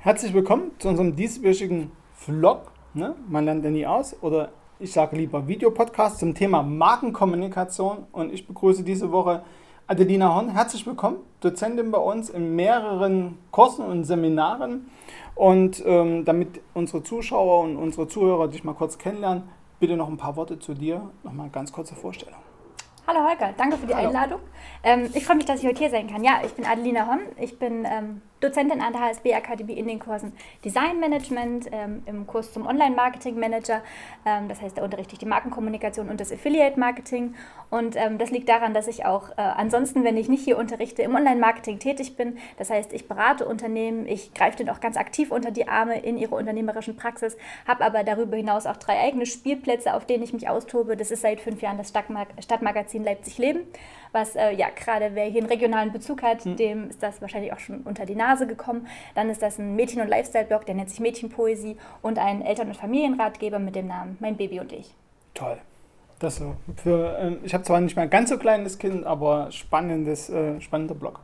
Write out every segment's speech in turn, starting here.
Herzlich willkommen zu unserem dieswöchigen Vlog. Man lernt ja nie aus, oder ich sage lieber Videopodcast zum Thema Markenkommunikation. Und ich begrüße diese Woche Adelina Horn. Herzlich willkommen, Dozentin bei uns in mehreren Kursen und Seminaren. Und damit unsere Zuschauer und unsere Zuhörer dich mal kurz kennenlernen, bitte noch ein paar Worte zu dir, noch mal eine ganz kurze Vorstellung. Hallo Holger, danke für die Einladung. Ich freue mich, dass ich heute hier sein kann. Ja, ich bin Adelina Horn, ich bin Dozentin an der HSB Akademie in den Kursen Design Management, im Kurs zum Online-Marketing Manager. Das heißt, da unterrichte ich die Markenkommunikation und das Affiliate-Marketing. Und das liegt daran, dass ich auch ansonsten, wenn ich nicht hier unterrichte, im Online-Marketing tätig bin. Das heißt, ich berate Unternehmen, ich greife denen auch ganz aktiv unter die Arme in ihre unternehmerischen Praxis, habe aber darüber hinaus auch 3 eigene Spielplätze, auf denen ich mich austobe. Das ist seit 5 Jahren das Stadtmagazin Leipzig Leben, was gerade wer hier einen regionalen Bezug hat, dem ist das wahrscheinlich auch schon unter die Nase gekommen. Dann ist das ein Mädchen- und Lifestyle-Blog, der nennt sich Mädchenpoesie, und ein Eltern- und Familienratgeber mit dem Namen Mein Baby und ich. Toll. Das so. Ich habe zwar nicht mehr ein ganz so kleines Kind, aber spannender Blog.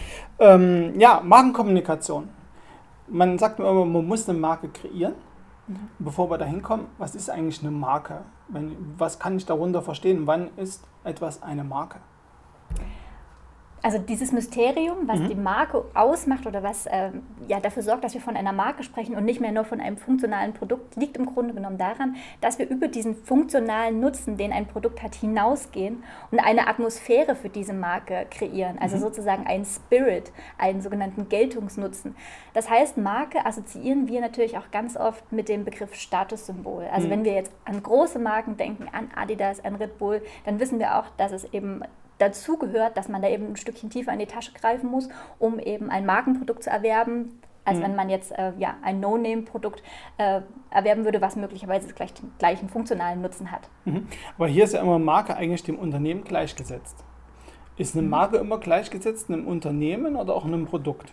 Markenkommunikation. Man sagt mir immer, man muss eine Marke kreieren. Bevor wir da hinkommen, was ist eigentlich eine Marke? Was kann ich darunter verstehen? Wann ist etwas eine Marke? Also dieses Mysterium, was die Marke ausmacht oder was dafür sorgt, dass wir von einer Marke sprechen und nicht mehr nur von einem funktionalen Produkt, liegt im Grunde genommen daran, dass wir über diesen funktionalen Nutzen, den ein Produkt hat, hinausgehen und eine Atmosphäre für diese Marke kreieren. Also sozusagen einen Spirit, einen sogenannten Geltungsnutzen. Das heißt, Marke assoziieren wir natürlich auch ganz oft mit dem Begriff Statussymbol. Also wenn wir jetzt an große Marken denken, an Adidas, an Red Bull, dann wissen wir auch, dass es eben dazu gehört, dass man da eben ein Stückchen tiefer in die Tasche greifen muss, um eben ein Markenprodukt zu erwerben, als wenn man jetzt ein No-Name-Produkt erwerben würde, was möglicherweise den gleichen funktionalen Nutzen hat. Aber hier ist ja immer Marke eigentlich dem Unternehmen gleichgesetzt. Ist eine Marke immer gleichgesetzt einem Unternehmen oder auch einem Produkt?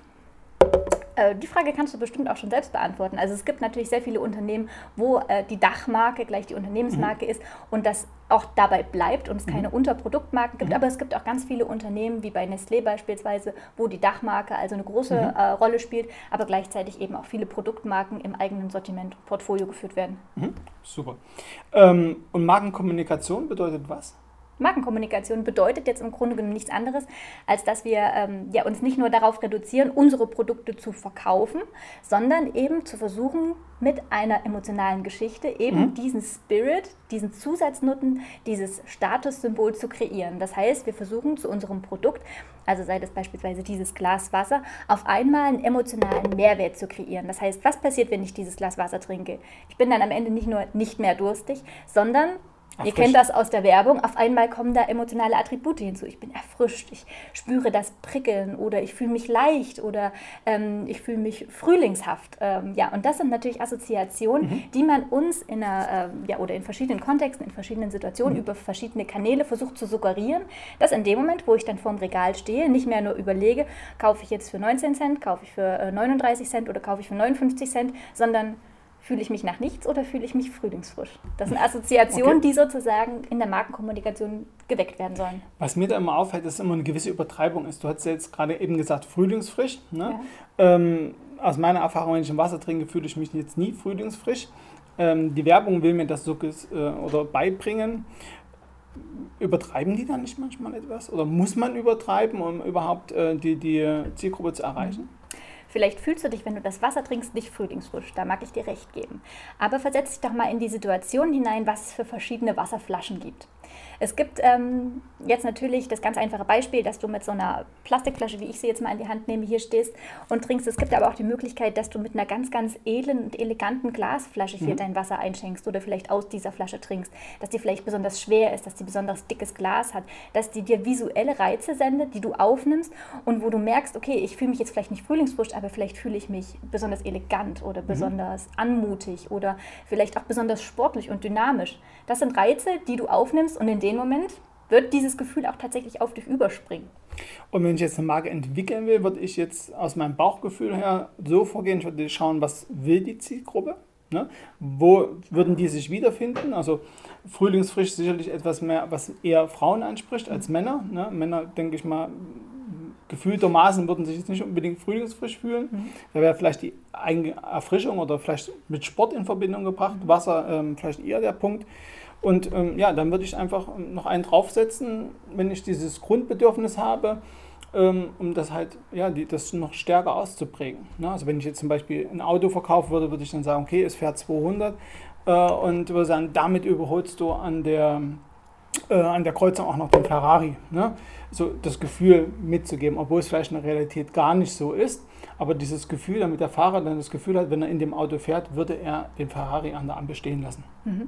Die Frage kannst du bestimmt auch schon selbst beantworten. Also es gibt natürlich sehr viele Unternehmen, wo die Dachmarke gleich die Unternehmensmarke ist und das auch dabei bleibt und es keine Unterproduktmarken gibt. Aber es gibt auch ganz viele Unternehmen, wie bei Nestlé beispielsweise, wo die Dachmarke also eine große Rolle spielt, aber gleichzeitig eben auch viele Produktmarken im eigenen Sortimentportfolio geführt werden. Super. Und Markenkommunikation bedeutet was? Markenkommunikation bedeutet jetzt im Grunde genommen nichts anderes, als dass wir uns nicht nur darauf reduzieren, unsere Produkte zu verkaufen, sondern eben zu versuchen, mit einer emotionalen Geschichte eben diesen Spirit, diesen Zusatznutzen, dieses Statussymbol zu kreieren. Das heißt, wir versuchen zu unserem Produkt, also sei das beispielsweise dieses Glas Wasser, auf einmal einen emotionalen Mehrwert zu kreieren. Das heißt, was passiert, wenn ich dieses Glas Wasser trinke? Ich bin dann am Ende nicht nur nicht mehr durstig, sondern ihr kennt das aus der Werbung, auf einmal kommen da emotionale Attribute hinzu. Ich bin erfrischt, ich spüre das Prickeln oder ich fühle mich leicht oder ich fühle mich frühlingshaft. Und das sind natürlich Assoziationen, die man uns in verschiedenen Kontexten, in verschiedenen Situationen über verschiedene Kanäle versucht zu suggerieren, dass in dem Moment, wo ich dann vorm Regal stehe, nicht mehr nur überlege, kaufe ich jetzt für 19 Cent, kaufe ich für 39 Cent oder kaufe ich für 59 Cent, sondern fühle ich mich nach nichts oder fühle ich mich frühlingsfrisch? Das sind Assoziationen, die sozusagen in der Markenkommunikation geweckt werden sollen. Was mir da immer auffällt, ist immer eine gewisse Übertreibung ist. Du hast ja jetzt gerade eben gesagt, frühlingsfrisch. Ne? Ja. Aus meiner Erfahrung, wenn ich ein Wasser trinke, fühle ich mich jetzt nie frühlingsfrisch. Die Werbung will mir das so beibringen. Übertreiben die da nicht manchmal etwas? Oder muss man übertreiben, um überhaupt die Zielgruppe zu erreichen? Vielleicht fühlst du dich, wenn du das Wasser trinkst, nicht frühlingsfrisch, da mag ich dir recht geben. Aber versetz dich doch mal in die Situation hinein, was es für verschiedene Wasserflaschen gibt. Es gibt jetzt natürlich das ganz einfache Beispiel, dass du mit so einer Plastikflasche, wie ich sie jetzt mal in die Hand nehme, hier stehst und trinkst. Es gibt aber auch die Möglichkeit, dass du mit einer ganz, ganz edlen und eleganten Glasflasche hier dein Wasser einschenkst oder vielleicht aus dieser Flasche trinkst, dass die vielleicht besonders schwer ist, dass die besonders dickes Glas hat, dass die dir visuelle Reize sendet, die du aufnimmst und wo du merkst, okay, ich fühle mich jetzt vielleicht nicht frühlingsfrisch, aber vielleicht fühle ich mich besonders elegant oder besonders anmutig oder vielleicht auch besonders sportlich und dynamisch. Das sind Reize, die du aufnimmst und in dem Moment wird dieses Gefühl auch tatsächlich auf dich überspringen. Und wenn ich jetzt eine Marke entwickeln will, würde ich jetzt aus meinem Bauchgefühl her so vorgehen, ich würde schauen, was will die Zielgruppe? Ne? Wo würden die sich wiederfinden? Also frühlingsfrisch sicherlich etwas mehr, was eher Frauen anspricht als Männer. Ne? Männer, denke ich mal, gefühltermaßen würden sich jetzt nicht unbedingt frühlingsfrisch fühlen. Da wäre vielleicht die Erfrischung oder vielleicht mit Sport in Verbindung gebracht, Wasser vielleicht eher der Punkt. Und dann würde ich einfach noch einen draufsetzen, wenn ich dieses Grundbedürfnis habe, um das halt, das noch stärker auszuprägen. Ne? Also wenn ich jetzt zum Beispiel ein Auto verkaufen würde, würde ich dann sagen, okay, es fährt 200 und würde sagen, damit überholst du an der Kreuzung auch noch den Ferrari. Ne? So das Gefühl mitzugeben, obwohl es vielleicht in der Realität gar nicht so ist. Aber dieses Gefühl, damit der Fahrer dann das Gefühl hat, wenn er in dem Auto fährt, würde er den Ferrari an der Ampel stehen lassen.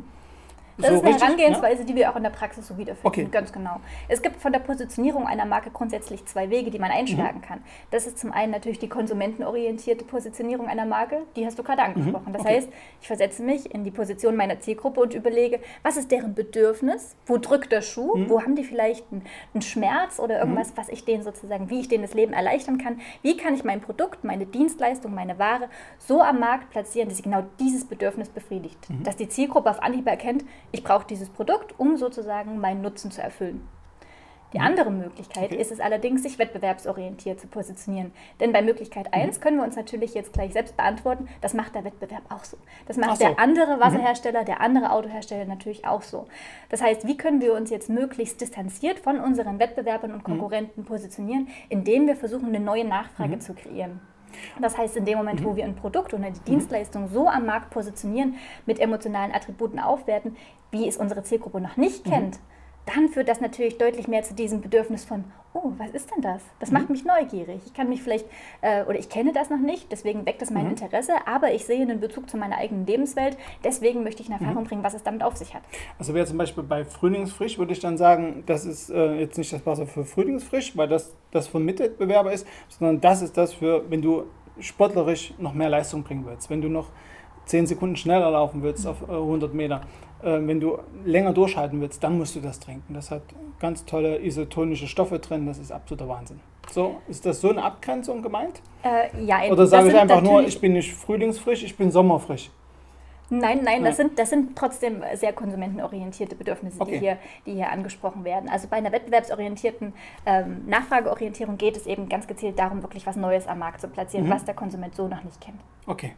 Das ist eine Herangehensweise, die wir auch in der Praxis so wiederfinden. Okay. Ganz genau. Es gibt von der Positionierung einer Marke grundsätzlich 2 Wege, die man einschlagen kann. Das ist zum einen natürlich die konsumentenorientierte Positionierung einer Marke, die hast du gerade angesprochen. Das heißt, ich versetze mich in die Position meiner Zielgruppe und überlege, was ist deren Bedürfnis, wo drückt der Schuh, wo haben die vielleicht einen Schmerz oder irgendwas, was ich denen sozusagen, wie ich denen das Leben erleichtern kann, wie kann ich mein Produkt, meine Dienstleistung, meine Ware so am Markt platzieren, dass sie genau dieses Bedürfnis befriedigt. Dass die Zielgruppe auf Anhieb erkennt, ich brauche dieses Produkt, um sozusagen meinen Nutzen zu erfüllen. Die andere Möglichkeit ist es allerdings, sich wettbewerbsorientiert zu positionieren. Denn bei Möglichkeit 1 können wir uns natürlich jetzt gleich selbst beantworten, das macht der Wettbewerb auch so. Das macht der andere Wasserhersteller, der andere Autohersteller natürlich auch so. Das heißt, wie können wir uns jetzt möglichst distanziert von unseren Wettbewerbern und Konkurrenten positionieren, indem wir versuchen, eine neue Nachfrage zu kreieren. Das heißt, in dem Moment, wo wir ein Produkt oder die Dienstleistung so am Markt positionieren, mit emotionalen Attributen aufwerten, wie es unsere Zielgruppe noch nicht kennt, dann führt das natürlich deutlich mehr zu diesem Bedürfnis von, oh, was ist denn das? Das macht mich neugierig. Ich kann mich vielleicht, oder ich kenne das noch nicht, deswegen weckt das mein Interesse, aber ich sehe einen Bezug zu meiner eigenen Lebenswelt, deswegen möchte ich in Erfahrung bringen, was es damit auf sich hat. Also wäre zum Beispiel bei Frühlingsfrisch, würde ich dann sagen, das ist jetzt nicht das Wasser für Frühlingsfrisch, weil das von Mitwettbewerber ist, sondern das ist das für, wenn du sportlerisch noch mehr Leistung bringen willst, wenn du noch 10 Sekunden schneller laufen willst auf 100 Meter, wenn du länger durchhalten willst, dann musst du das trinken. Das hat ganz tolle isotonische Stoffe drin, das ist absoluter Wahnsinn. So, ist das so eine Abgrenzung gemeint? Ja. Oder sage ich einfach nur, ich bin nicht frühlingsfrisch, ich bin sommerfrisch? Nein, das sind trotzdem sehr konsumentenorientierte Bedürfnisse, die hier angesprochen werden. Also bei einer wettbewerbsorientierten Nachfrageorientierung geht es eben ganz gezielt darum, wirklich was Neues am Markt zu platzieren, was der Konsument so noch nicht kennt. Okay.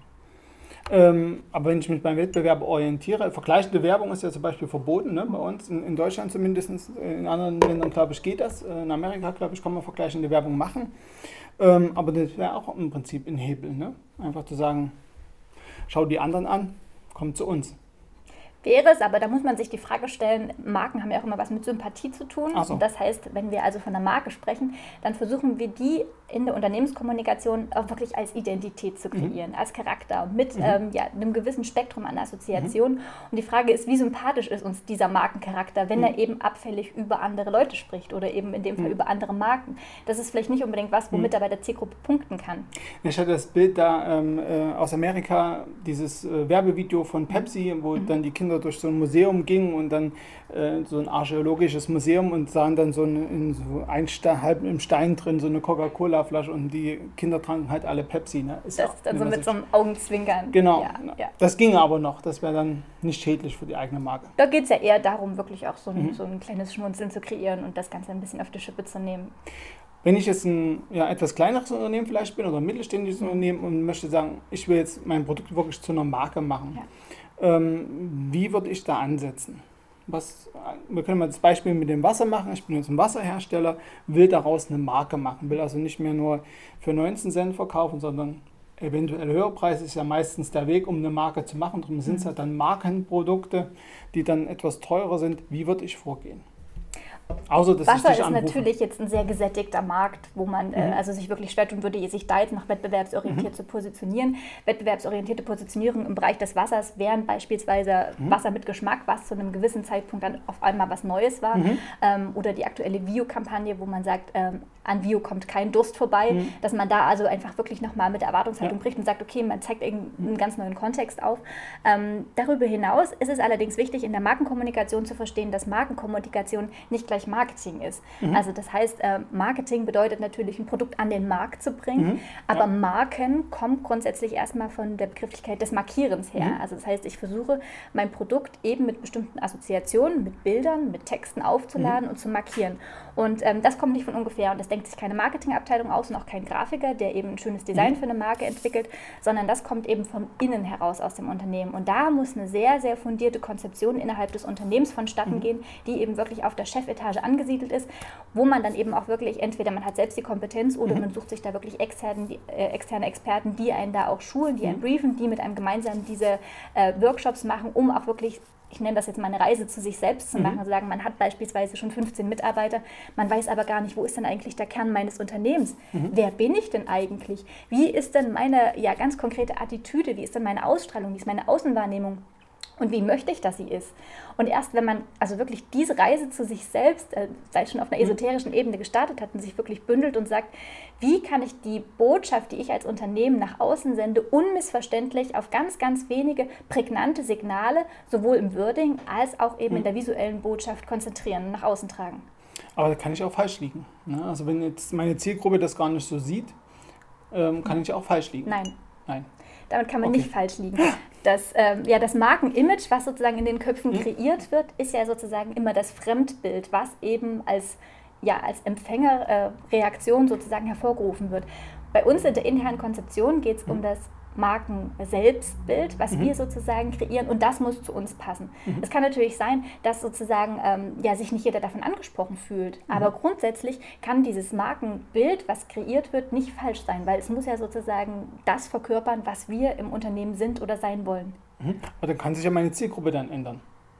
Aber wenn ich mich beim Wettbewerb orientiere, vergleichende Werbung ist ja zum Beispiel verboten, ne? Bei uns in Deutschland zumindest, in anderen Ländern, glaube ich, geht das. In Amerika, glaube ich, kann man vergleichende Werbung machen. Aber das wäre auch im Prinzip ein Hebel, ne? Einfach zu sagen, schau die anderen an, komm zu uns. Wäre es, aber da muss man sich die Frage stellen, Marken haben ja auch immer was mit Sympathie zu tun. Ach so. Und das heißt, wenn wir also von einer Marke sprechen, dann versuchen wir die in der Unternehmenskommunikation auch wirklich als Identität zu kreieren, als Charakter, mit einem gewissen Spektrum an Assoziationen. Und die Frage ist, wie sympathisch ist uns dieser Markencharakter, wenn er eben abfällig über andere Leute spricht oder eben in dem Fall über andere Marken. Das ist vielleicht nicht unbedingt was, womit er bei der Zielgruppe punkten kann. Ich hatte das Bild da aus Amerika, dieses Werbevideo von Pepsi, wo dann die Kinder durch so ein Museum gingen und dann so ein archäologisches Museum und sahen dann halb im Stein drin so eine Coca-Cola-Flasche und die Kinder tranken halt alle Pepsi. Ne? Ist das dann so mit so einem Augenzwinkern. Genau, Ja. Das ginge aber noch, das wäre dann nicht schädlich für die eigene Marke. Da geht es ja eher darum, wirklich auch so ein kleines Schmunzeln zu kreieren und das Ganze ein bisschen auf die Schippe zu nehmen. Wenn ich jetzt ein etwas kleineres Unternehmen vielleicht bin oder ein mittelständisches Unternehmen und möchte sagen, ich will jetzt mein Produkt wirklich zu einer Marke machen, wie würde ich da ansetzen? Wir können mal das Beispiel mit dem Wasser machen. Ich bin jetzt ein Wasserhersteller, will daraus eine Marke machen, will also nicht mehr nur für 19 Cent verkaufen, sondern eventuell höherer Preis ist ja meistens der Weg, um eine Marke zu machen. Darum sind es halt dann Markenprodukte, die dann etwas teurer sind. Wie würde ich vorgehen? Außer, dass Wasser ich dich ist anrufe. natürlich jetzt ein sehr gesättigter Markt, wo man also sich wirklich schwer tun würde, sich da jetzt noch wettbewerbsorientiert zu positionieren. Wettbewerbsorientierte Positionierung im Bereich des Wassers wären beispielsweise Wasser mit Geschmack, was zu einem gewissen Zeitpunkt dann auf einmal was Neues war. Oder die aktuelle Vio-Kampagne, wo man sagt, an Vio kommt kein Durst vorbei, dass man da also einfach wirklich nochmal mit der Erwartungshaltung bricht und sagt, okay, man zeigt einen ganz neuen Kontext auf. Darüber hinaus ist es allerdings wichtig, in der Markenkommunikation zu verstehen, dass Markenkommunikation nicht gleich gleich Marketing ist. Also das heißt, Marketing bedeutet natürlich, ein Produkt an den Markt zu bringen, aber Marken kommt grundsätzlich erstmal von der Begrifflichkeit des Markierens her. Also das heißt, ich versuche, mein Produkt eben mit bestimmten Assoziationen, mit Bildern, mit Texten aufzuladen und zu markieren. Und das kommt nicht von ungefähr und das denkt sich keine Marketingabteilung aus und auch kein Grafiker, der eben ein schönes Design für eine Marke entwickelt, sondern das kommt eben von innen heraus aus dem Unternehmen. Und da muss eine sehr, sehr fundierte Konzeption innerhalb des Unternehmens vonstatten gehen, die eben wirklich auf der Chefetage angesiedelt ist, wo man dann eben auch wirklich, entweder man hat selbst die Kompetenz oder man sucht sich da wirklich externe Experten, die einen da auch schulen, die einen briefen, die mit einem gemeinsam diese Workshops machen, um auch wirklich, ich nenne das jetzt mal eine Reise zu sich selbst zu machen, also sagen, man hat beispielsweise schon 15 Mitarbeiter, man weiß aber gar nicht, wo ist denn eigentlich der Kern meines Unternehmens? Wer bin ich denn eigentlich? Wie ist denn meine ganz konkrete Attitüde? Wie ist denn meine Ausstrahlung? Wie ist meine Außenwahrnehmung? Und wie möchte ich, dass sie ist? Und erst wenn man also wirklich diese Reise zu sich selbst, sei es schon auf einer esoterischen Ebene gestartet hat und sich wirklich bündelt und sagt, wie kann ich die Botschaft, die ich als Unternehmen nach außen sende, unmissverständlich auf ganz, ganz wenige prägnante Signale, sowohl im Wording als auch eben in der visuellen Botschaft konzentrieren und nach außen tragen. Aber da kann ich auch falsch liegen. Ne? Also wenn jetzt meine Zielgruppe das gar nicht so sieht, kann ich auch falsch liegen. Nein. Damit kann man nicht falsch ligen. Das Markenimage, was sozusagen in den Köpfen kreiert wird, ist ja sozusagen immer das Fremdbild, was eben als Empfängerreaktion sozusagen hervorgerufen wird. Bei uns in der internen Konzeption geht es um das Marken-Selbstbild, was wir sozusagen kreieren, und das muss zu uns passen. Es kann natürlich sein, dass sozusagen sich nicht jeder davon angesprochen fühlt, aber grundsätzlich kann dieses Markenbild, was kreiert wird, nicht falsch sein, weil es muss ja sozusagen das verkörpern, was wir im Unternehmen sind oder sein wollen. Aber dann kann sich ja meine Zielgruppe dann ändern.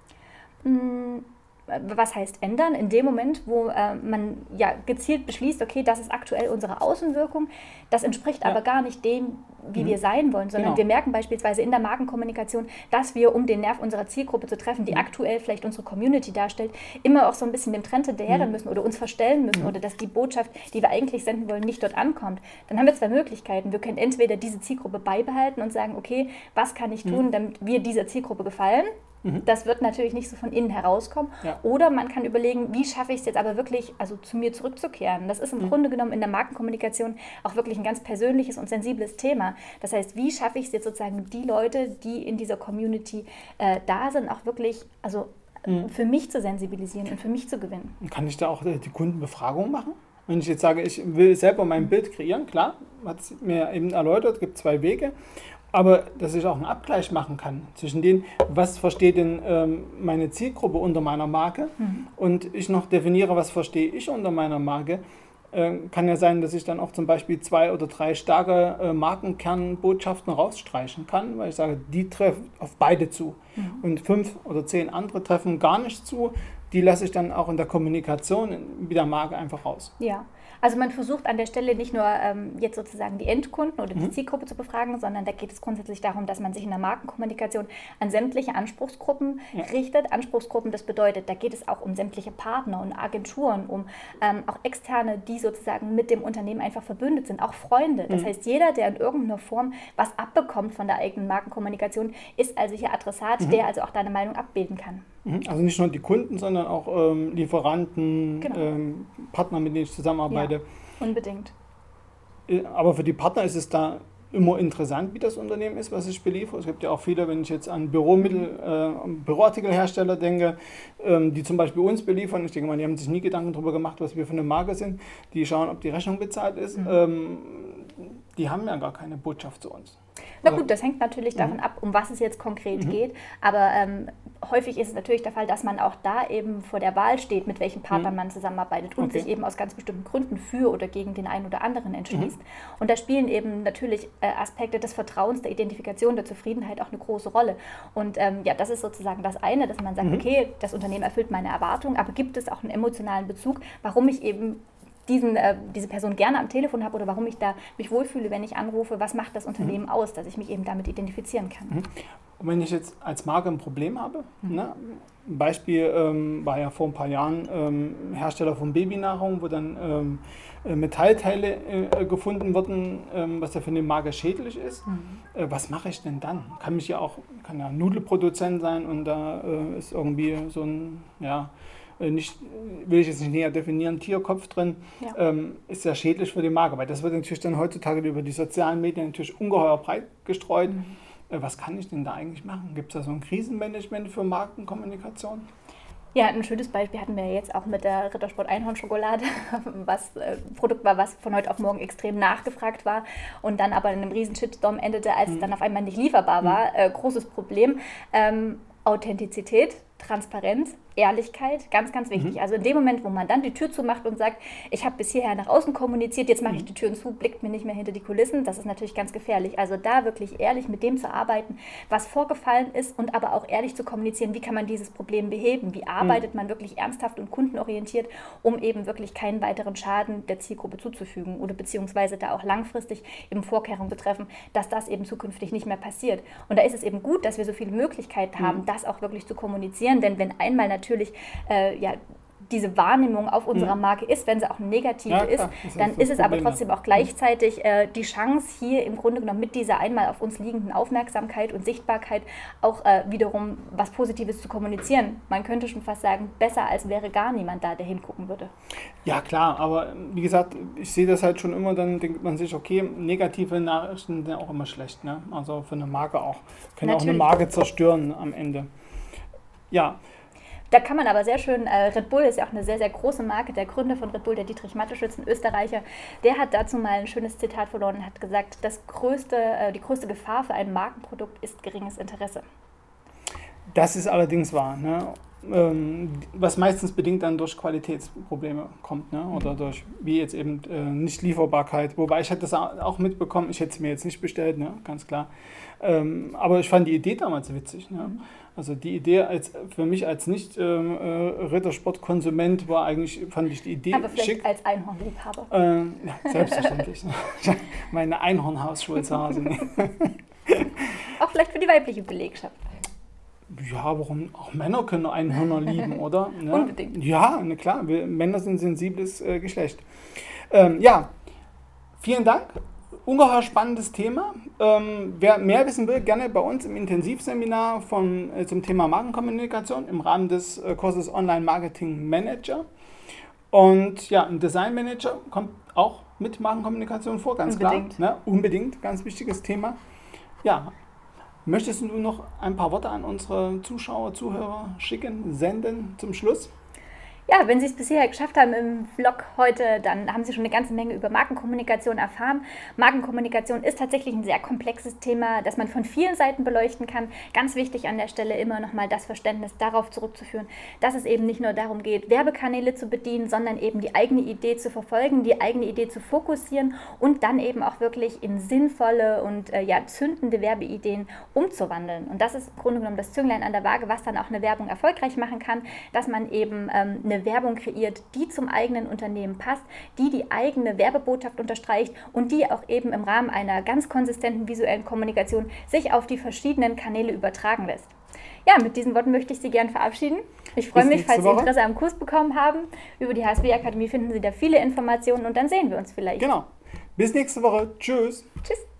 Was heißt ändern? In dem Moment, wo man gezielt beschließt, okay, das ist aktuell unsere Außenwirkung, das entspricht aber gar nicht dem, wie wir sein wollen, sondern wir merken beispielsweise in der Markenkommunikation, dass wir, um den Nerv unserer Zielgruppe zu treffen, die aktuell vielleicht unsere Community darstellt, immer auch so ein bisschen dem Trend hinterherrennen müssen oder uns verstellen müssen oder dass die Botschaft, die wir eigentlich senden wollen, nicht dort ankommt. Dann haben wir zwei Möglichkeiten. Wir können entweder diese Zielgruppe beibehalten und sagen, okay, was kann ich tun, damit wir dieser Zielgruppe gefallen? Das wird natürlich nicht so von innen herauskommen. Oder man kann überlegen, wie schaffe ich es jetzt aber wirklich, also zu mir zurückzukehren. Das ist im Grunde genommen in der Markenkommunikation auch wirklich ein ganz persönliches und sensibles Thema. Das heißt, wie schaffe ich es jetzt sozusagen, die Leute, die in dieser Community da sind, auch wirklich für mich zu sensibilisieren und für mich zu gewinnen. Kann ich da auch die Kundenbefragung machen? Wenn ich jetzt sage, ich will selber mein Bild kreieren, klar, hat es mir eben erläutert, es gibt zwei Wege. Aber dass ich auch einen Abgleich machen kann zwischen denen, was versteht denn meine Zielgruppe unter meiner Marke und ich noch definiere, was verstehe ich unter meiner Marke, kann ja sein, dass ich dann auch zum Beispiel 2 oder 3 starke Markenkernbotschaften rausstreichen kann, weil ich sage, die treffen auf beide zu und 5 oder 10 andere treffen gar nicht zu, die lasse ich dann auch in der Kommunikation mit der Marke einfach raus. Ja. Also man versucht an der Stelle nicht nur jetzt sozusagen die Endkunden oder die Zielgruppe zu befragen, sondern da geht es grundsätzlich darum, dass man sich in der Markenkommunikation an sämtliche Anspruchsgruppen richtet. Anspruchsgruppen, das bedeutet, da geht es auch um sämtliche Partner und Agenturen, um auch Externe, die sozusagen mit dem Unternehmen einfach verbündet sind, auch Freunde. Das heißt, jeder, der in irgendeiner Form was abbekommt von der eigenen Markenkommunikation, ist also hier Adressat, der also auch deine Meinung abbilden kann. Also nicht nur die Kunden, sondern auch Lieferanten, Partner, mit denen ich zusammenarbeite. Ja, unbedingt. Aber für die Partner ist es da immer interessant, wie das Unternehmen ist, was ich beliefere. Es gibt ja auch viele, wenn ich jetzt an Büroartikelhersteller denke, die zum Beispiel uns beliefern. Ich denke mal, die haben sich nie Gedanken darüber gemacht, was wir für eine Marke sind. Die schauen, ob die Rechnung bezahlt ist. Die haben ja gar keine Botschaft zu uns. Na gut, das hängt natürlich davon ab, um was es jetzt konkret geht, aber häufig ist es natürlich der Fall, dass man auch da eben vor der Wahl steht, mit welchen Partnern man zusammenarbeitet und sich eben aus ganz bestimmten Gründen für oder gegen den einen oder anderen entschließt. Und da spielen eben natürlich Aspekte des Vertrauens, der Identifikation, der Zufriedenheit auch eine große Rolle. Und das ist sozusagen das eine, dass man sagt, okay, das Unternehmen erfüllt meine Erwartungen, aber gibt es auch einen emotionalen Bezug, warum ich eben diese Person gerne am Telefon habe oder warum ich da mich wohlfühle, wenn ich anrufe, was macht das Unternehmen aus, dass ich mich eben damit identifizieren kann. Und wenn ich jetzt als Marke ein Problem habe, ein Beispiel war ja vor ein paar Jahren Hersteller von Babynahrung, wo dann Metallteile gefunden wurden, was ja für eine Marke schädlich ist. Was mache ich denn dann? Kann ja Nudelproduzent sein und da ist irgendwie so ein will ich jetzt nicht näher definieren, Tierkopf drin, ist sehr schädlich für die Marke, weil das wird natürlich dann heutzutage über die sozialen Medien natürlich ungeheuer breit gestreut. Was kann ich denn da eigentlich machen? Gibt es da so ein Krisenmanagement für Markenkommunikation? Ja, ein schönes Beispiel hatten wir jetzt auch mit der Rittersport Einhorn-Schokolade, was Produkt war, was von heute auf morgen extrem nachgefragt war und dann aber in einem riesen Shitstorm endete, als es dann auf einmal nicht lieferbar war. Großes Problem. Authentizität, Transparenz, Ehrlichkeit, ganz, ganz wichtig. Also in dem Moment, wo man dann die Tür zumacht und sagt, ich habe bis hierher nach außen kommuniziert, jetzt mache ich die Türen zu, blickt mir nicht mehr hinter die Kulissen, das ist natürlich ganz gefährlich. Also da wirklich ehrlich mit dem zu arbeiten, was vorgefallen ist und aber auch ehrlich zu kommunizieren, wie kann man dieses Problem beheben, wie arbeitet man wirklich ernsthaft und kundenorientiert, um eben wirklich keinen weiteren Schaden der Zielgruppe zuzufügen oder beziehungsweise da auch langfristig eben Vorkehrungen zu treffen, dass das eben zukünftig nicht mehr passiert. Und da ist es eben gut, dass wir so viele Möglichkeiten haben, das auch wirklich zu kommunizieren, denn wenn einmal natürlich diese Wahrnehmung auf unserer Marke ist, wenn sie auch eine negative ist, dann ist es aber trotzdem auch gleichzeitig die Chance, hier im Grunde genommen mit dieser einmal auf uns liegenden Aufmerksamkeit und Sichtbarkeit auch wiederum was Positives zu kommunizieren. Man könnte schon fast sagen, besser als wäre gar niemand da, der hingucken würde. Ja klar, aber wie gesagt, ich sehe das halt schon immer, dann denkt man sich, okay, negative Nachrichten sind auch immer schlecht, ne? Also für eine Marke auch. Können auch eine Marke zerstören am Ende. Ja. Da kann man aber sehr schön, Red Bull ist ja auch eine sehr, sehr große Marke, der Gründer von Red Bull, der Dietrich Mateschitz, ein Österreicher, der hat dazu mal ein schönes Zitat verloren und hat gesagt, die größte Gefahr für ein Markenprodukt ist geringes Interesse. Das ist allerdings wahr, ne? Was meistens bedingt dann durch Qualitätsprobleme kommt, ne? Oder durch, wie jetzt eben Nicht-Lieferbarkeit, wobei ich hätte das auch mitbekommen, ich hätte es mir jetzt nicht bestellt, ne? Ganz klar, aber ich fand die Idee damals witzig, ne? Also die Idee für mich als Nicht-Rittersport-Konsument fand ich die Idee aber vielleicht schick. Als Einhornliebhaber. Ja, selbstverständlich. Meine Einhornhausschuhe zu Hause. Ne? Auch vielleicht für die weibliche Belegschaft. Ja, warum? Auch Männer können Einhörner lieben, oder? Ne? Unbedingt. Ja, na klar, Männer sind ein sensibles Geschlecht. Vielen Dank. Ungeheuer spannendes Thema. Wer mehr wissen will, gerne bei uns im Intensivseminar zum Thema Markenkommunikation im Rahmen des Kurses Online Marketing Manager. Und ja, ein Design Manager kommt auch mit Markenkommunikation vor, ganz Unbedingt. klar. Ne? Unbedingt, ganz wichtiges Thema. Ja, möchtest du noch ein paar Worte an unsere Zuschauer, Zuhörer senden zum Schluss? Ja, wenn Sie es bisher geschafft haben im Vlog heute, dann haben Sie schon eine ganze Menge über Markenkommunikation erfahren. Markenkommunikation ist tatsächlich ein sehr komplexes Thema, das man von vielen Seiten beleuchten kann. Ganz wichtig an der Stelle immer nochmal das Verständnis darauf zurückzuführen, dass es eben nicht nur darum geht, Werbekanäle zu bedienen, sondern eben die eigene Idee zu verfolgen, die eigene Idee zu fokussieren und dann eben auch wirklich in sinnvolle und zündende Werbeideen umzuwandeln. Und das ist im Grunde genommen das Zünglein an der Waage, was dann auch eine Werbung erfolgreich machen kann, dass man eben eine Werbung kreiert, die zum eigenen Unternehmen passt, die eigene Werbebotschaft unterstreicht und die auch eben im Rahmen einer ganz konsistenten visuellen Kommunikation sich auf die verschiedenen Kanäle übertragen lässt. Ja, mit diesen Worten möchte ich Sie gern verabschieden. Ich freue mich, falls Sie Interesse am Kurs bekommen haben. Über die HSW-Akademie finden Sie da viele Informationen und dann sehen wir uns vielleicht. Genau. Bis nächste Woche. Tschüss. Tschüss.